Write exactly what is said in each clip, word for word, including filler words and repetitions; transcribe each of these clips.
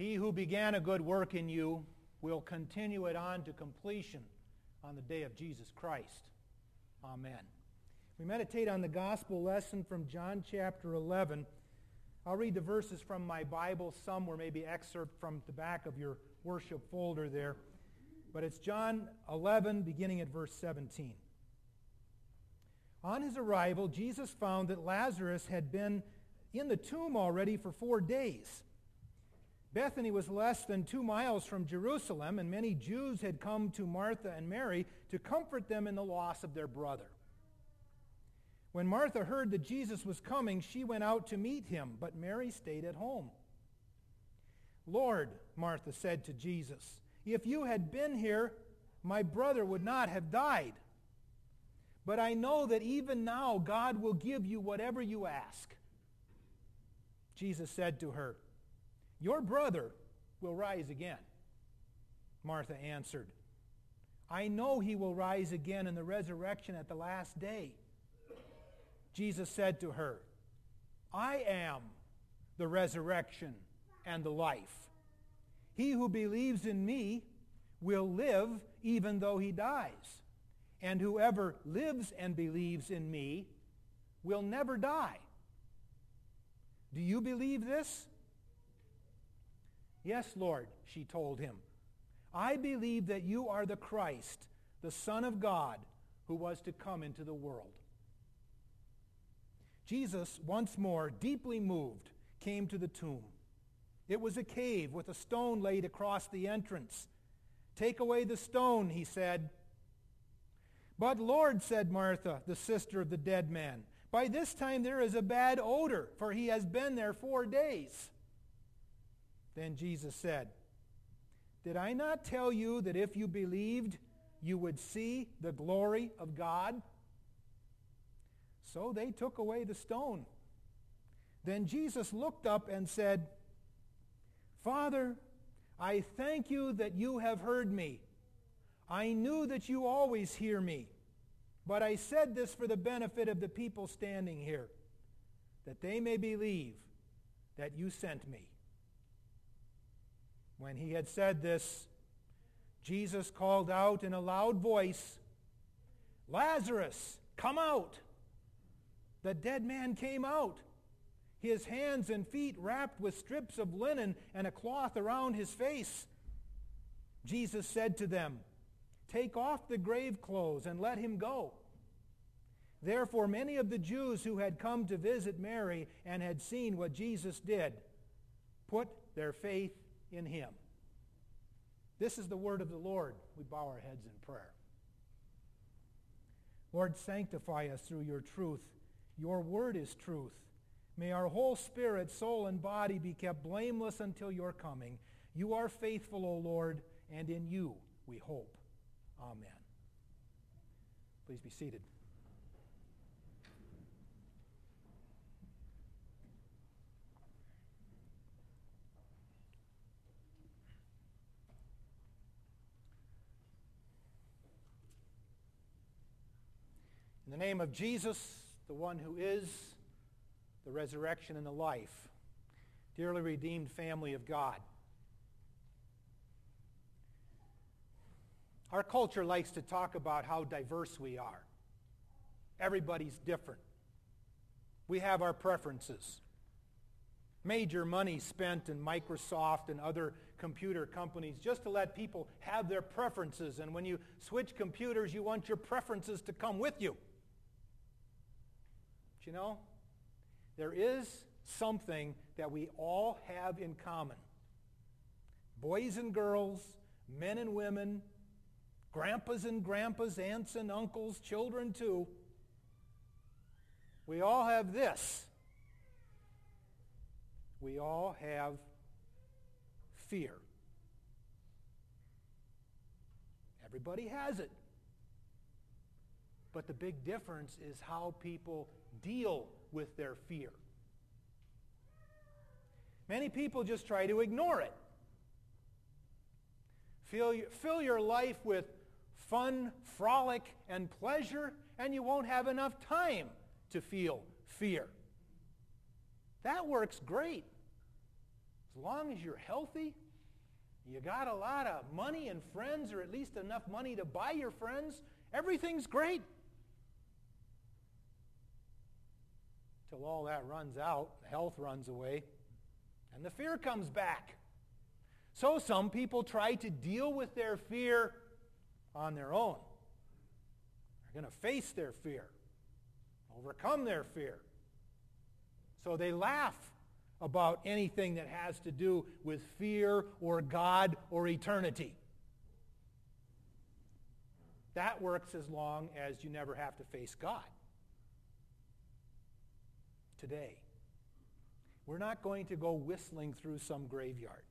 He who began a good work in you will continue it on to completion on the day of Jesus Christ. Amen. We meditate on the gospel lesson from John chapter eleven. I'll read the verses from my Bible. Some were maybe excerpt from the back of your worship folder there. But it's John eleven, beginning at verse seventeen. On his arrival, Jesus found that Lazarus had been in the tomb already for four days. Bethany was less than two miles from Jerusalem, and many Jews had come to Martha and Mary to comfort them in the loss of their brother. When Martha heard that Jesus was coming, she went out to meet him, but Mary stayed at home. "Lord," Martha said to Jesus, "if you had been here, my brother would not have died. But I know that even now God will give you whatever you ask." Jesus said to her, "Your brother will rise again." Martha answered, "I know he will rise again in the resurrection at the last day." Jesus said to her, "I am the resurrection and the life. He who believes in me will live even though he dies. And whoever lives and believes in me will never die. Do you believe this?" "Yes, Lord," she told him. "I believe that you are the Christ, the Son of God, who was to come into the world." Jesus, once more, deeply moved, came to the tomb. It was a cave with a stone laid across the entrance. "Take away the stone," he said. "But Lord," said Martha, the sister of the dead man, "by this time there is a bad odor, for he has been there four days." Then Jesus said, "Did I not tell you that if you believed, you would see the glory of God?" So they took away the stone. Then Jesus looked up and said, "Father, I thank you that you have heard me. I knew that you always hear me, but I said this for the benefit of the people standing here, that they may believe that you sent me." When he had said this, Jesus called out in a loud voice, "Lazarus, come out!" The dead man came out, his hands and feet wrapped with strips of linen and a cloth around his face. Jesus said to them, "Take off the grave clothes and let him go." Therefore many of the Jews who had come to visit Mary and had seen what Jesus did put their faith in him. This is the word of the Lord. We bow our heads in prayer. Lord, sanctify us through your truth. Your word is truth. May our whole spirit, soul, and body be kept blameless until your coming. You are faithful, O Lord, and in you we hope. Amen. Please be seated. In the name of Jesus, the one who is the resurrection and the life, dearly redeemed family of God. Our culture likes to talk about how diverse we are. Everybody's different. We have our preferences. Major money spent in Microsoft and other computer companies just to let people have their preferences. And when you switch computers, you want your preferences to come with you. But you know, there is something that we all have in common. Boys and girls, men and women, grandpas and grandpas, aunts and uncles, children too. We all have this. We all have fear. Everybody has it. But the big difference is how people deal with their fear. Many people just try to ignore it. Fill, fill your life with fun, frolic, and pleasure, and you won't have enough time to feel fear. That works great. As long as you're healthy, you got a lot of money and friends, or at least enough money to buy your friends, everything's great. Till all that runs out, the health runs away, and the fear comes back. So some people try to deal with their fear on their own. They're going to face their fear, overcome their fear. So they laugh about anything that has to do with fear or God or eternity. That works as long as you never have to face God. Today, we're not going to go whistling through some graveyard.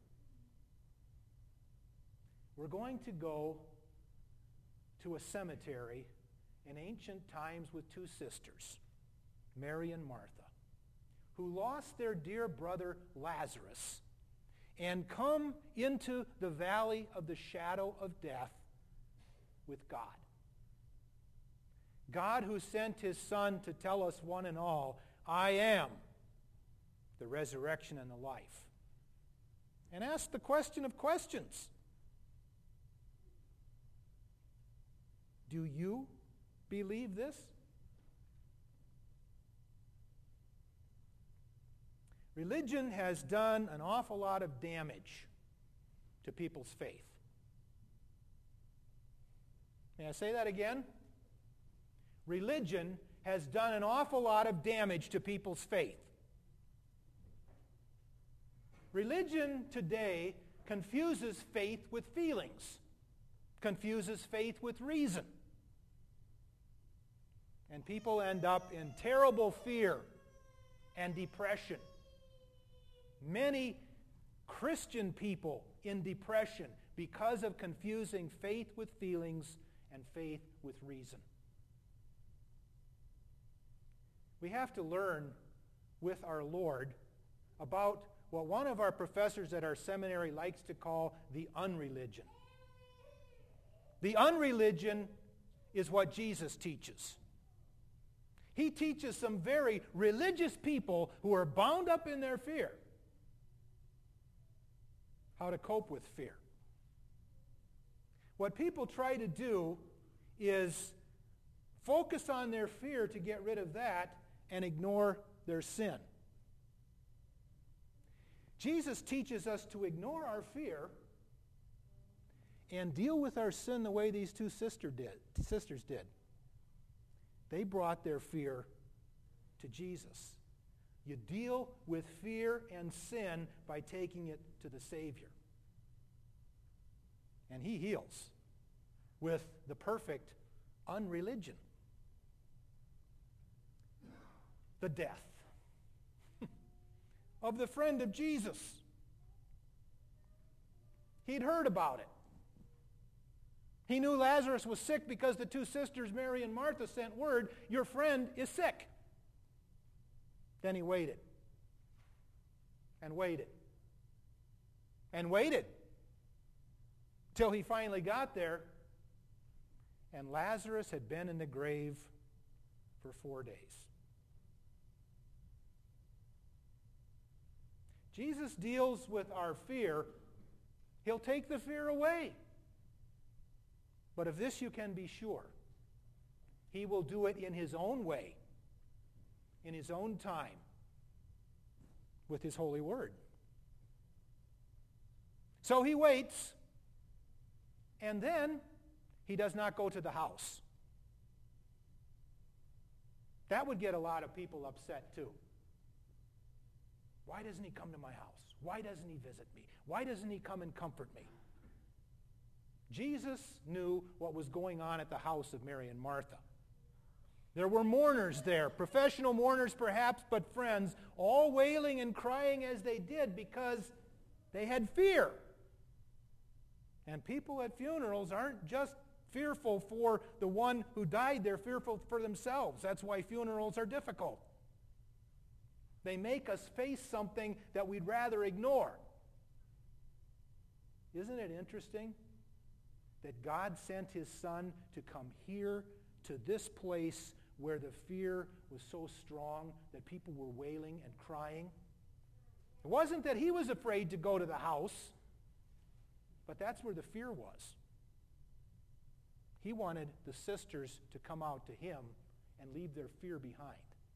We're going to go to a cemetery in ancient times with two sisters, Mary and Martha, who lost their dear brother Lazarus and come into the valley of the shadow of death with God. God who sent his Son to tell us one and all, I am the resurrection and the life. And ask the question of questions. Do you believe this? Religion has done an awful lot of damage to people's faith. May I say that again? Religion has done an awful lot of damage to people's faith. Religion today confuses faith with feelings, confuses faith with reason. And people end up in terrible fear and depression. Many Christian people in depression because of confusing faith with feelings and faith with reason. We have to learn with our Lord about what one of our professors at our seminary likes to call the unreligion. The unreligion is what Jesus teaches. He teaches some very religious people who are bound up in their fear how to cope with fear. What people try to do is focus on their fear to get rid of that and ignore their sin. Jesus teaches us to ignore our fear and deal with our sin the way these two sister did, sisters did. They brought their fear to Jesus. You deal with fear and sin by taking it to the Savior. And he heals with the perfect unreligion. The death of the friend of Jesus. He'd heard about it. He knew Lazarus was sick because the two sisters, Mary and Martha, sent word, your friend is sick. Then he waited. And waited. And waited. Till he finally got there. And Lazarus had been in the grave for four days. Jesus deals with our fear. He'll take the fear away. But of this you can be sure. He will do it in his own way, in his own time, with his holy word. So he waits, and then he does not go to the house. That would get a lot of people upset too. Why doesn't he come to my house? Why doesn't he visit me? Why doesn't he come and comfort me? Jesus knew what was going on at the house of Mary and Martha. There were mourners there, professional mourners perhaps, but friends, all wailing and crying as they did because they had fear. And people at funerals aren't just fearful for the one who died, they're fearful for themselves. That's why funerals are difficult. They make us face something that we'd rather ignore. Isn't it interesting that God sent his Son to come here to this place where the fear was so strong that people were wailing and crying? It wasn't that he was afraid to go to the house, but that's where the fear was. He wanted the sisters to come out to him and leave their fear behind.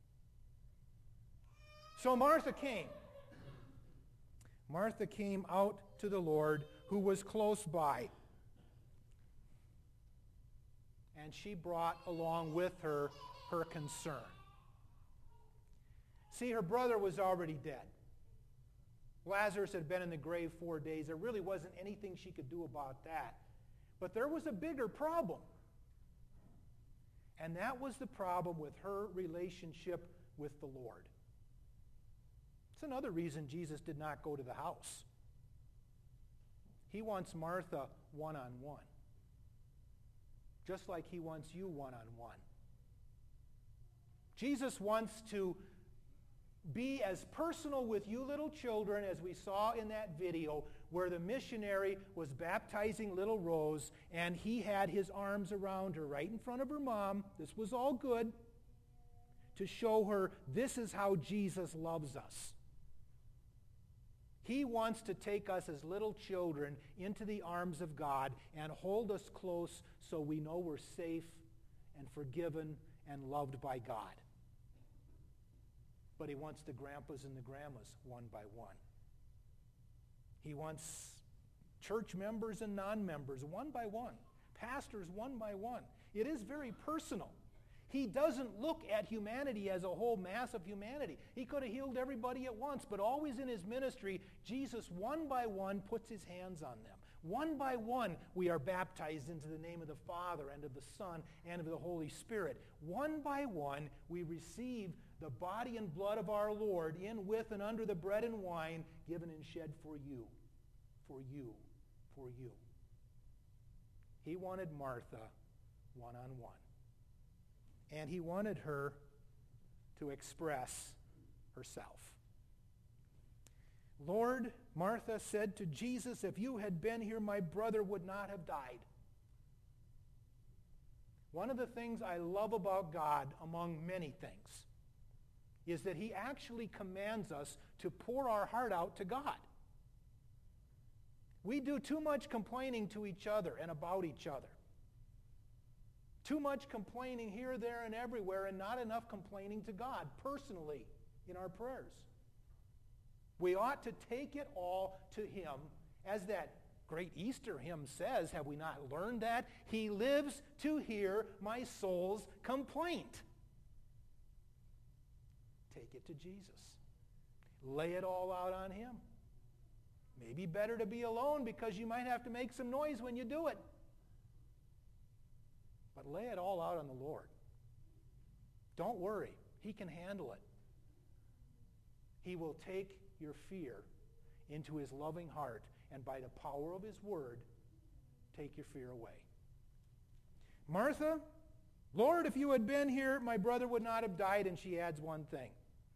So Martha came. Martha came out to the Lord, who was close by. And she brought along with her her concern. See, her brother was already dead. Lazarus had been in the grave four days. There really wasn't anything she could do about that. But there was a bigger problem. And that was the problem with her relationship with the Lord. It's another reason Jesus did not go to the house. He wants Martha one-on-one. Just like he wants you one-on-one. Jesus wants to be as personal with you little children as we saw in that video where the missionary was baptizing little Rose and he had his arms around her right in front of her mom. This was all good to show her this is how Jesus loves us. He wants to take us as little children into the arms of God and hold us close so we know we're safe and forgiven and loved by God. But he wants the grandpas and the grandmas one by one. He wants church members and non-members one by one. Pastors one by one. It is very personal. He doesn't look at humanity as a whole mass of humanity. He could have healed everybody at once, but always in his ministry, Jesus one by one puts his hands on them. One by one, we are baptized into the name of the Father and of the Son and of the Holy Spirit. One by one, we receive the body and blood of our Lord in, with, and under the bread and wine given and shed for you, for you, for you. He wanted Martha one-on-one. And he wanted her to express herself. Lord, Martha said to Jesus, if you had been here, my brother would not have died. One of the things I love about God, among many things, is that he actually commands us to pour our heart out to God. We do too much complaining to each other and about each other. Too much complaining here, there, and everywhere, and not enough complaining to God personally in our prayers. We ought to take it all to him, as that great Easter hymn says. Have we not learned that? He lives to hear my soul's complaint. Take it to Jesus. Lay it all out on him. Maybe better to be alone because you might have to make some noise when you do it. But lay it all out on the Lord. Don't worry. He can handle it. He will take your fear into his loving heart, and by the power of his word, take your fear away. Martha, Lord, if you had been here, my brother would not have died. And she adds one thing.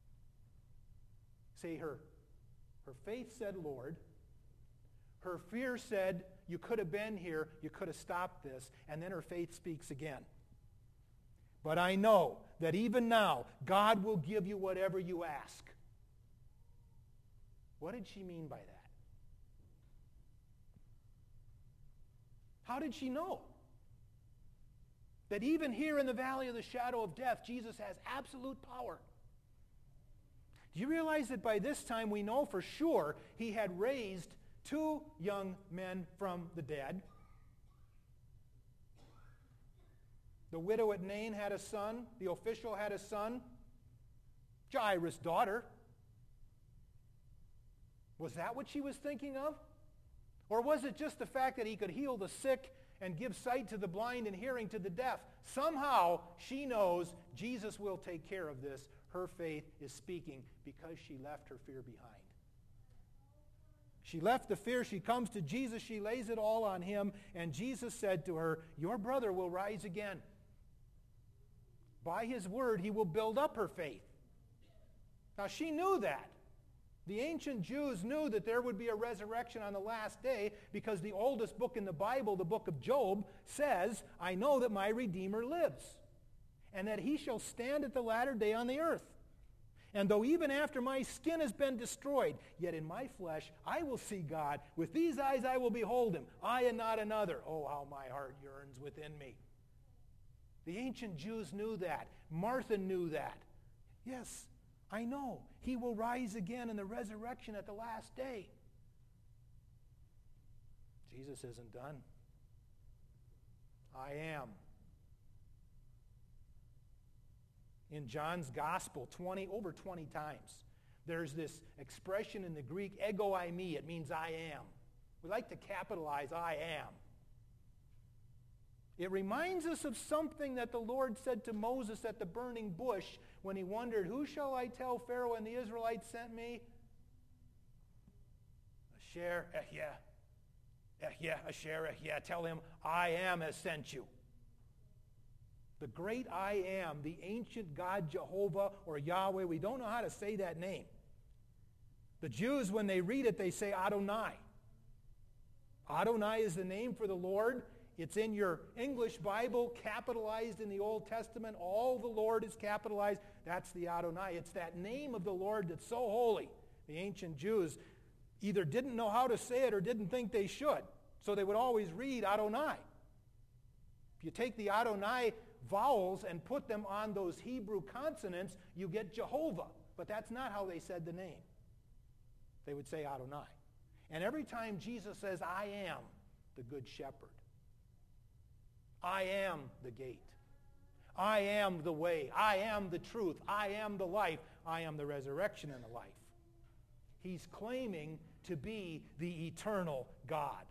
See, her, her faith said, Lord. Her fear said, you could have been here, you could have stopped this. And then her faith speaks again. But I know that even now, God will give you whatever you ask. What did she mean by that? How did she know? That even here in the valley of the shadow of death, Jesus has absolute power. Do you realize that by this time we know for sure he had raised two young men from the dead? The widow at Nain had a son. The official had a son. Jairus' daughter. Was that what she was thinking of? Or was it just the fact that he could heal the sick and give sight to the blind and hearing to the deaf? Somehow she knows Jesus will take care of this. Her faith is speaking because she left her fear behind. She left the fear. She comes to Jesus. She lays it all on him. And Jesus said to her, your brother will rise again. By his word, he will build up her faith. Now she knew that. The ancient Jews knew that there would be a resurrection on the last day because the oldest book in the Bible, the book of Job, says, I know that my Redeemer lives and that he shall stand at the latter day on the earth. And though even after my skin has been destroyed, yet in my flesh I will see God. With these eyes I will behold him, I and not another. Oh, how my heart yearns within me. The ancient Jews knew that. Martha knew that. Yes, I know. He will rise again in the resurrection at the last day. Jesus isn't done. I am. In John's Gospel, twenty, over twenty times, there's this expression in the Greek, ego eimi. It means I am. We like to capitalize I am. It reminds us of something that the Lord said to Moses at the burning bush when he wondered, who shall I tell Pharaoh and the Israelites sent me? Asher, Ehyeh, Ehyeh, Asher, Ehyeh. Tell him, I am has sent you. The great I am, the ancient God Jehovah or Yahweh, we don't know how to say that name. The Jews, when they read it, they say Adonai. Adonai is the name for the Lord. It's in your English Bible, capitalized in the Old Testament. All the Lord is capitalized. That's the Adonai. It's that name of the Lord that's so holy. The ancient Jews either didn't know how to say it or didn't think they should. So they would always read Adonai. If you take the Adonai vowels and put them on those Hebrew consonants, you get Jehovah. But that's not how they said the name. They would say Adonai. And every time Jesus says, I am the good shepherd, I am the gate, I am the way, I am the truth, I am the life, I am the resurrection and the life. He's claiming to be the eternal God.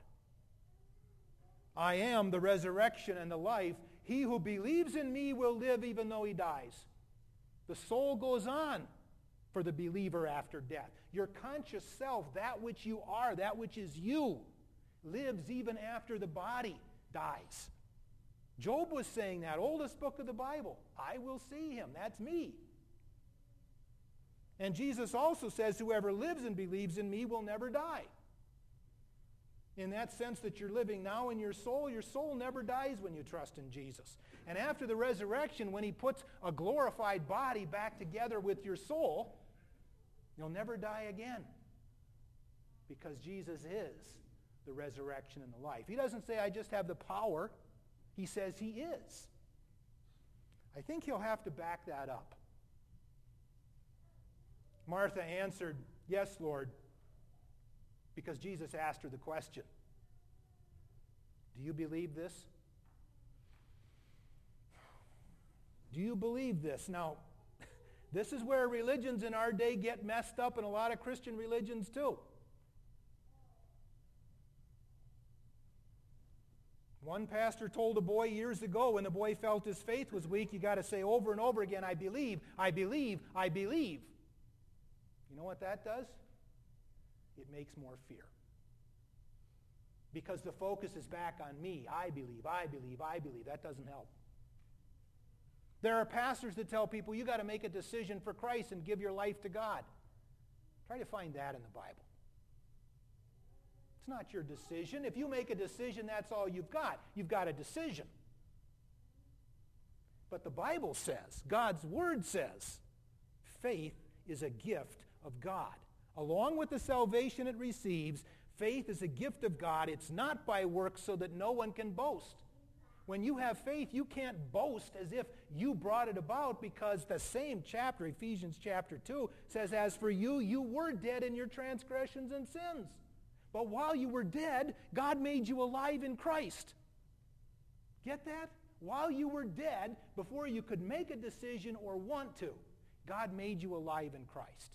I am the resurrection and the life. He who believes in me will live even though he dies. The soul goes on for the believer after death. Your conscious self, that which you are, that which is you, lives even after the body dies. Job was saying that, oldest book of the Bible. I will see him. That's me. And Jesus also says, whoever lives and believes in me will never die. In that sense that you're living now in your soul, your soul never dies when you trust in Jesus. And after the resurrection, when he puts a glorified body back together with your soul, you'll never die again. Because Jesus is the resurrection and the life. He doesn't say, I just have the power. He says he is. I think he'll have to back that up. Martha answered, yes, Lord, because Jesus asked her the question. Do you believe this? Do you believe this? Now, this is where religions in our day get messed up, and a lot of Christian religions too. One pastor told a boy years ago when the boy felt his faith was weak, you got to say over and over again, I believe, I believe, I believe. You know what that does? It makes more fear. Because the focus is back on me. I believe, I believe, I believe. That doesn't help. There are pastors that tell people, you got to make a decision for Christ and give your life to God. Try to find that in the Bible. It's not your decision. If you make a decision, that's all you've got. You've got a decision. But the Bible says, God's Word says, faith is a gift of God. Along with the salvation it receives, faith is a gift of God. It's not by works so that no one can boast. When you have faith, you can't boast as if you brought it about, because the same chapter, Ephesians chapter two, says, as for you, you were dead in your transgressions and sins. But while you were dead, God made you alive in Christ. Get that? While you were dead, before you could make a decision or want to, God made you alive in Christ.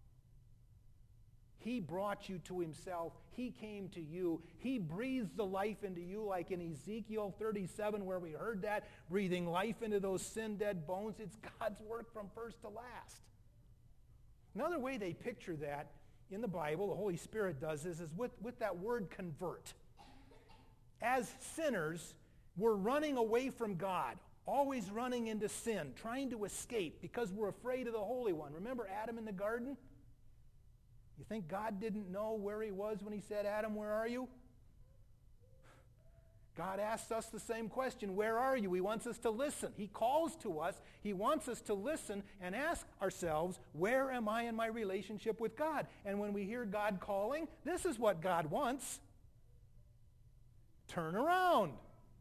He brought you to himself. He came to you. He breathes the life into you, like in Ezekiel thirty-seven where we heard that, breathing life into those sin-dead bones. It's God's work from first to last. Another way they picture that in the Bible, the Holy Spirit does this, is with, with that word convert. As sinners, we're running away from God, always running into sin, trying to escape because we're afraid of the Holy One. Remember Adam in the garden? You think God didn't know where he was when he said, Adam, where are you? God asks us the same question, where are you? He wants us to listen. He calls to us. He wants us to listen and ask ourselves, where am I in my relationship with God? And when we hear God calling, this is what God wants. Turn around.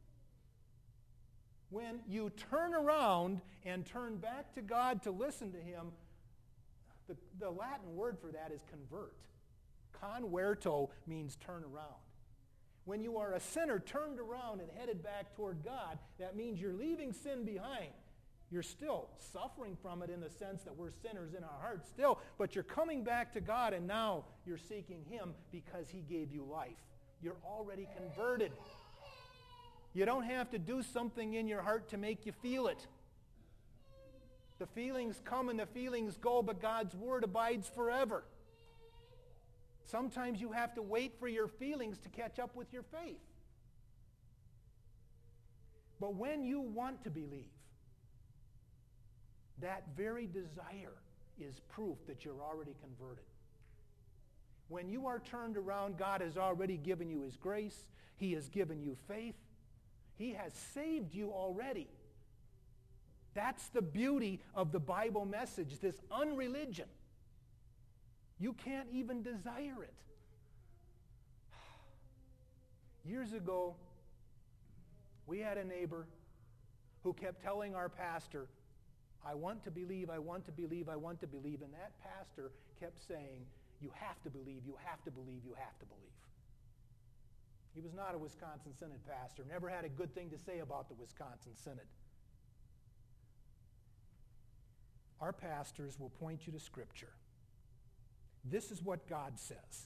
When you turn around and turn back to God to listen to Him, the, the Latin word for that is convert. Converto means turn around. When you are a sinner turned around and headed back toward God, that means you're leaving sin behind. You're still suffering from it in the sense that we're sinners in our hearts still, but you're coming back to God, and now you're seeking Him because He gave you life. You're already converted. You don't have to do something in your heart to make you feel it. The feelings come and the feelings go, but God's Word abides forever. Sometimes you have to wait for your feelings to catch up with your faith. But when you want to believe, that very desire is proof that you're already converted. When you are turned around, God has already given you His grace. He has given you faith. He has saved you already. That's the beauty of the Bible message, this unreligion. You can't even desire it. Years ago, we had a neighbor who kept telling our pastor, I want to believe, I want to believe, I want to believe. And that pastor kept saying, you have to believe, you have to believe, you have to believe. He was not a Wisconsin Synod pastor, never had a good thing to say about the Wisconsin Synod. Our pastors will point you to Scripture. This is what God says.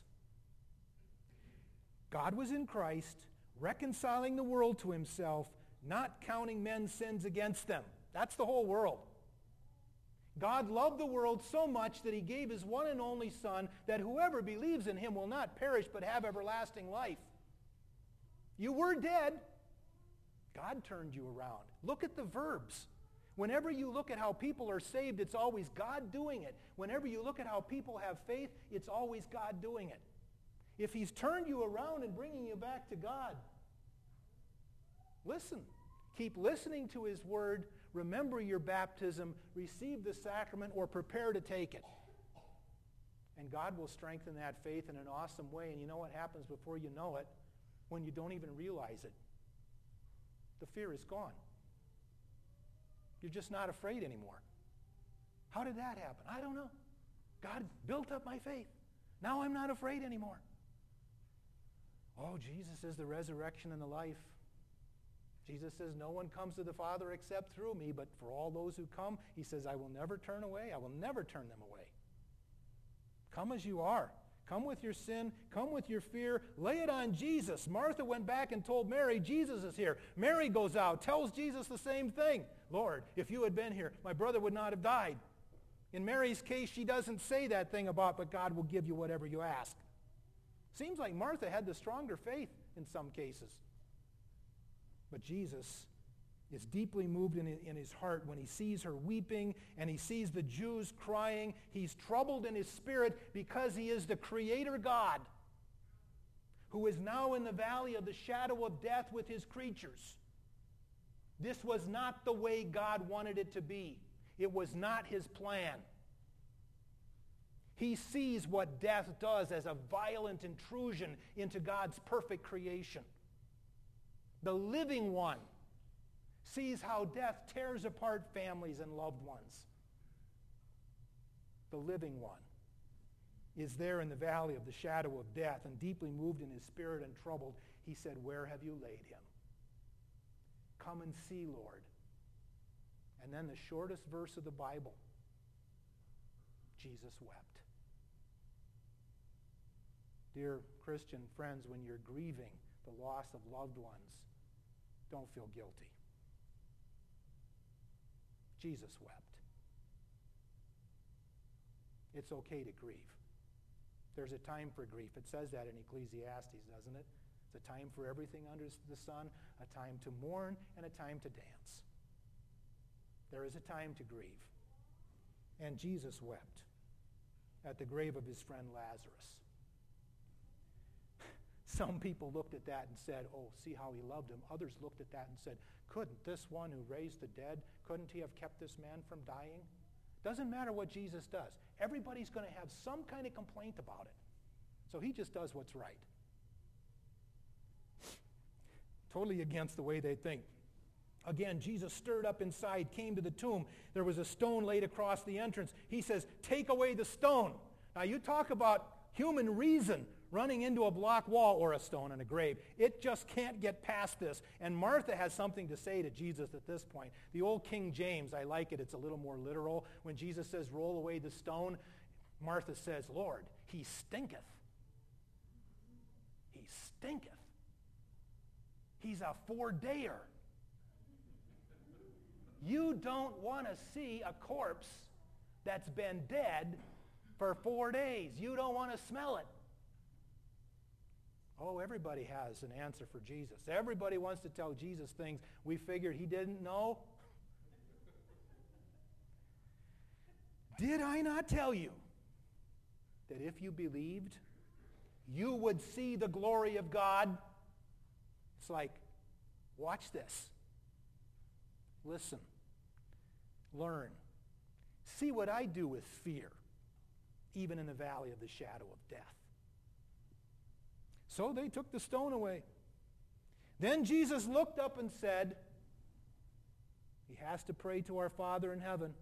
God was in Christ, reconciling the world to Himself, not counting men's sins against them. That's the whole world. God loved the world so much that He gave His one and only Son, that whoever believes in Him will not perish but have everlasting life. You were dead. God turned you around. Look at the verbs. Whenever you look at how people are saved, it's always God doing it. Whenever you look at how people have faith, it's always God doing it. If He's turned you around and bringing you back to God, listen. Keep listening to His Word. Remember your baptism. Receive the sacrament or prepare to take it. And God will strengthen that faith in an awesome way. And you know what happens before you know it? When you don't even realize it. The fear is gone. You're just not afraid anymore. How did that happen? I don't know. God built up my faith. Now I'm not afraid anymore. Oh, Jesus is the resurrection and the life. Jesus says, no one comes to the Father except through me, but for all those who come, He says, I will never turn away. I will never turn them away. Come as you are. Come with your sin. Come with your fear. Lay it on Jesus. Martha went back and told Mary, Jesus is here. Mary goes out, tells Jesus the same thing. Lord, if you had been here, my brother would not have died. In Mary's case, she doesn't say that thing about, but God will give you whatever you ask. Seems like Martha had the stronger faith in some cases. But Jesus is deeply moved in, in his heart when He sees her weeping and He sees the Jews crying. He's troubled in His spirit because He is the Creator God who is now in the valley of the shadow of death with His creatures. This was not the way God wanted it to be. It was not His plan. He sees what death does as a violent intrusion into God's perfect creation. The living one sees how death tears apart families and loved ones. The living one is there in the valley of the shadow of death, and deeply moved in his spirit and troubled, he said, where have you laid him? Come and see, Lord. And then the shortest verse of the Bible, Jesus wept. Dear Christian friends, when you're grieving the loss of loved ones, don't feel guilty. Jesus wept. It's okay to grieve. There's a time for grief. It says that in Ecclesiastes, doesn't it? It's a time for everything under the sun, a time to mourn, and a time to dance. There is a time to grieve. And Jesus wept at the grave of his friend Lazarus. Some people looked at that and said, oh, see how he loved him. Others looked at that and said, couldn't this one who raised the dead, couldn't he have kept this man from dying? Doesn't matter what Jesus does. Everybody's going to have some kind of complaint about it. So he just does what's right. Totally against the way they think. Again, Jesus stirred up inside, came to the tomb. There was a stone laid across the entrance. He says, take away the stone. Now you talk about human reason running into a block wall or a stone in a grave. It just can't get past this. And Martha has something to say to Jesus at this point. The old King James, I like it. It's a little more literal. When Jesus says, roll away the stone, Martha says, Lord, he stinketh. He stinketh. He's a four-dayer. You don't want to see a corpse that's been dead for four days. You don't want to smell it. Oh, everybody has an answer for Jesus. Everybody wants to tell Jesus things we figured he didn't know. Did I not tell you that if you believed, you would see the glory of God? It's like, watch this. Listen. Learn. See what I do with fear, even in the valley of the shadow of death. So they took the stone away. Then Jesus looked up and said, he has to pray to our Father in heaven.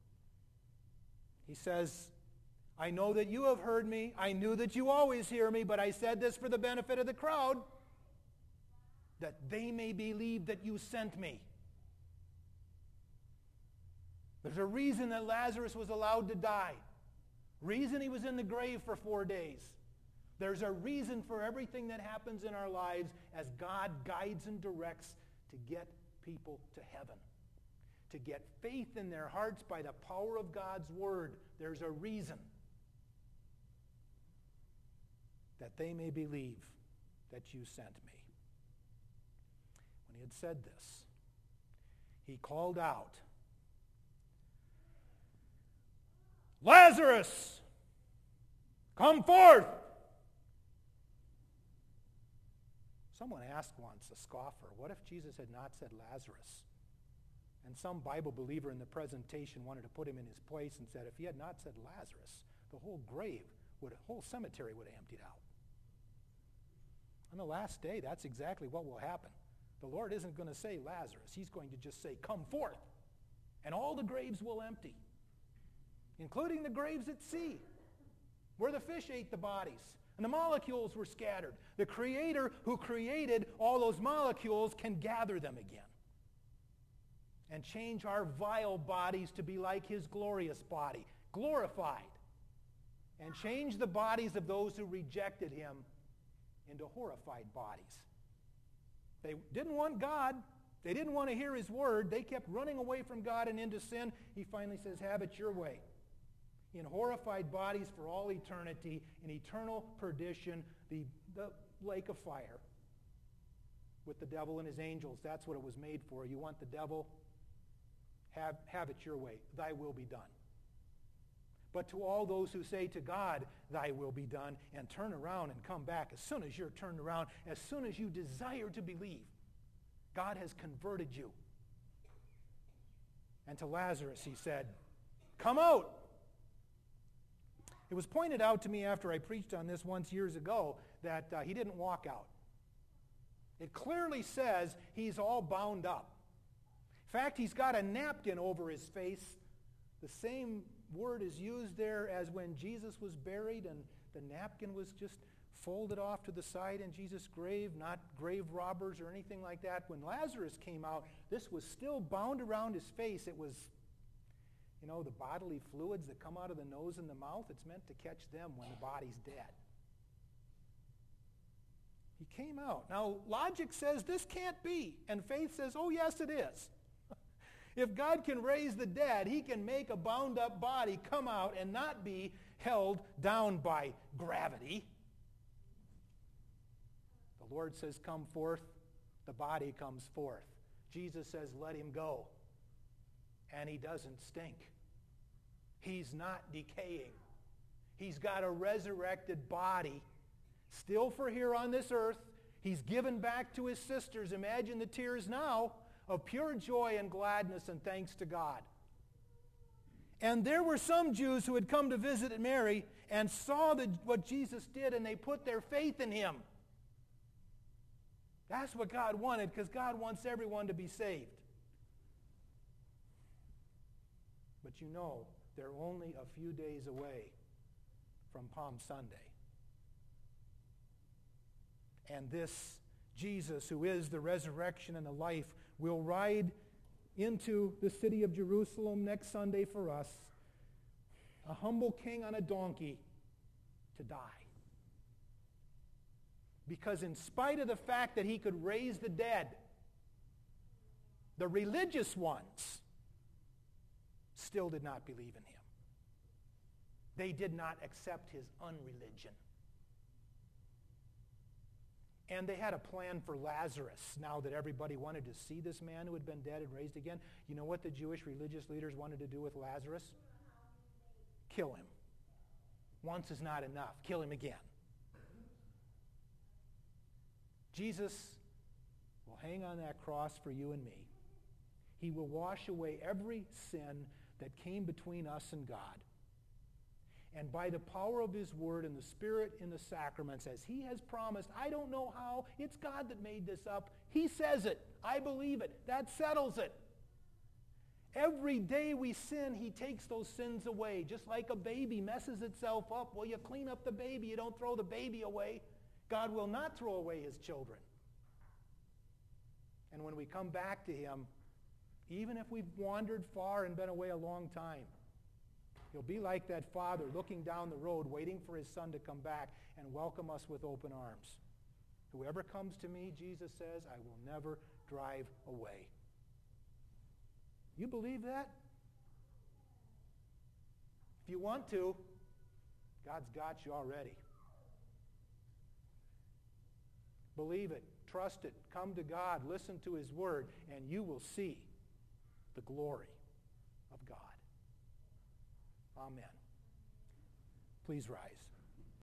He says, I know that you have heard me. I knew that you always hear me, but I said this for the benefit of the crowd, that they may believe that you sent me. There's a reason that Lazarus was allowed to die. Reason he was in the grave for four days. There's a reason for everything that happens in our lives as God guides and directs to get people to heaven. To get faith in their hearts by the power of God's word. There's a reason. That they may believe that you sent me. When he had said this, he called out, Lazarus, come forth! Someone asked once, a scoffer, what if Jesus had not said Lazarus? And some Bible believer in the presentation wanted to put him in his place and said, if he had not said Lazarus, the whole grave, would, the whole cemetery would have emptied out. On the last day, that's exactly what will happen. The Lord isn't going to say Lazarus. He's going to just say, come forth. And all the graves will empty, including the graves at sea, where the fish ate the bodies and the molecules were scattered. The Creator who created all those molecules can gather them again and change our vile bodies to be like his glorious body, glorified, and change the bodies of those who rejected him into horrified bodies. They didn't want God. They didn't want to hear his word. They kept running away from God and into sin. He finally says, have it your way. In horrified bodies for all eternity, in eternal perdition, the, the lake of fire with the devil and his angels. That's what it was made for. You want the devil? Have, have it your way. Thy will be done. But to all those who say to God, thy will be done, and turn around and come back, as soon as you're turned around, as soon as you desire to believe, God has converted you. And to Lazarus he said, come out. It was pointed out to me after I preached on this once years ago that uh, he didn't walk out. It clearly says he's all bound up. In fact, he's got a napkin over his face. The same word is used there as when Jesus was buried and the napkin was just folded off to the side in Jesus' grave, not grave robbers or anything like that. When Lazarus came out, this was still bound around his face. It was, you know, the bodily fluids that come out of the nose and the mouth. It's meant to catch them when the body's dead. He came out. Now, logic says this can't be, and faith says, oh, yes, it is. If God can raise the dead, he can make a bound-up body come out and not be held down by gravity. The Lord says, come forth. The body comes forth. Jesus says, let him go. And he doesn't stink. He's not decaying. He's got a resurrected body Still for here on this earth, he's given back to his sisters. Imagine the tears now of pure joy and gladness and thanks to God. And there were some Jews who had come to visit Mary and saw the, what Jesus did, and they put their faith in him. That's what God wanted, because God wants everyone to be saved. But you know, they're only a few days away from Palm Sunday. And this Jesus, who is the resurrection and the life, will ride into the city of Jerusalem next Sunday for us, a humble king on a donkey, to die. Because in spite of the fact that he could raise the dead, the religious ones still did not believe in him. They did not accept his unreligion. And they had a plan for Lazarus. Now that everybody wanted to see this man who had been dead and raised again, you know what the Jewish religious leaders wanted to do with Lazarus? Kill him. Once is not enough. Kill him again. Jesus will hang on that cross for you and me. He will wash away every sin that came between us and God. And by the power of his word and the Spirit in the sacraments, as he has promised, I don't know how, it's God that made this up. He says it. I believe it. That settles it. Every day we sin, he takes those sins away. Just like a baby messes itself up. Well, you clean up the baby. You don't throw the baby away. God will not throw away his children. And when we come back to him, even if we've wandered far and been away a long time, he'll be like that father looking down the road, waiting for his son to come back and welcome us with open arms. Whoever comes to me, Jesus says, I will never drive away. You believe that? If you want to, God's got you already. Believe it, trust it, come to God, listen to his word, and you will see the glory of God. Amen. Please rise.